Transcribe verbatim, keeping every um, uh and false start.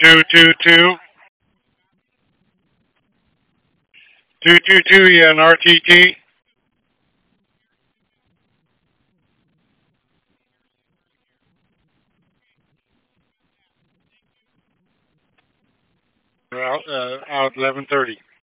Two two two two two two. Yeah, an R T T. Out uh, out eleven thirty.